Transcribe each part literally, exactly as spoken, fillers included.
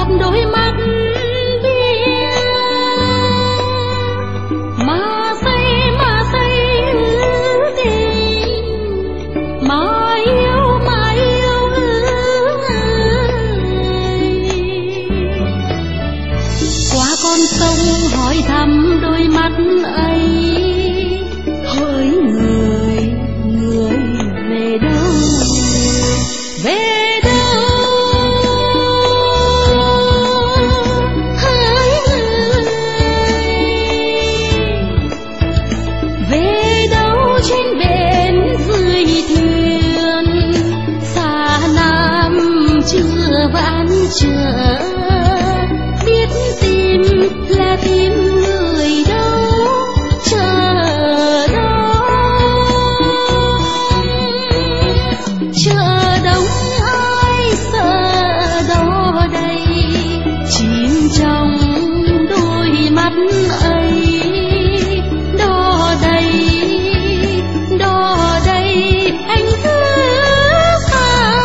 gặp đôi mắt bia mà say mà say ư tình mà yêu mà yêu ư. Qua con sông hỏi thăm đôi mắt ấy, hỡi người người về đâu về đâu. Hỡi người về đâu trên bến dưới thuyền xa Nam chưa vãn trở, biết tìm là tìm người đâu chờ đó. Chờ đông ai sợ đó đây, chìm trong đôi mắt ấy. Đó đây đó đây anh cứ xa.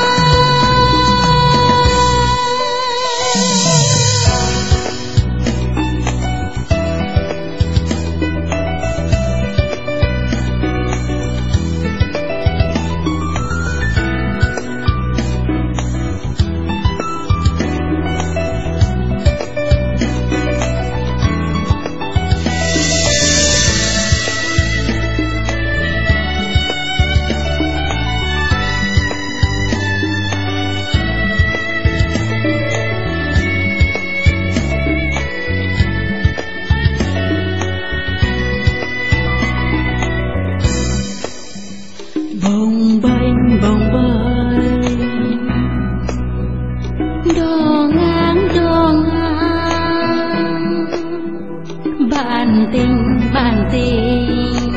Bồng bềnh bồng bềnh đò ngang đò ngang, bạn tình bạn tình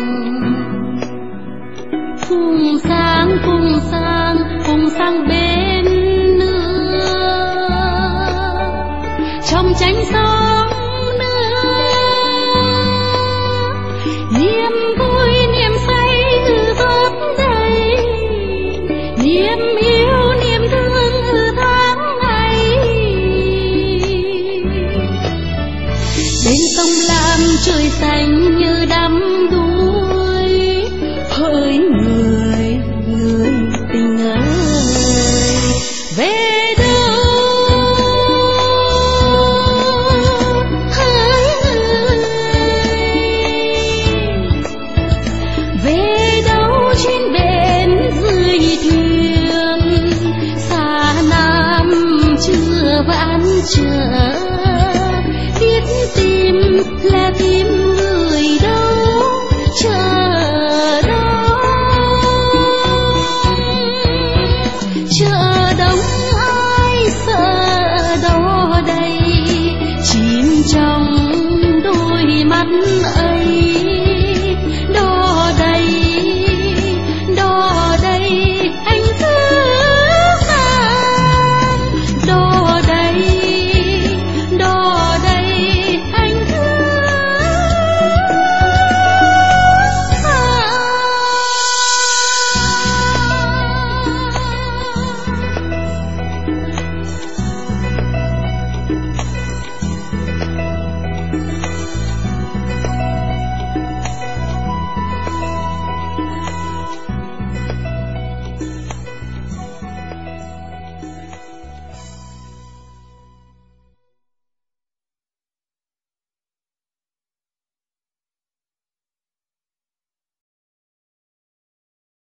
phùng sang phùng sang phùng sang bên nữa, trong tranh sóng nữa niềm vui niềm say ư góp đây, niềm yêu niềm thương ư tháng ngày. Bên sông Lam trời xanh như đắm đuối, hỡi người người tình ơi về đâu. Hỡi người về đâu trên bến dưới thuyền xa Nam chưa vãn trở, biết tìm là tìm người đâu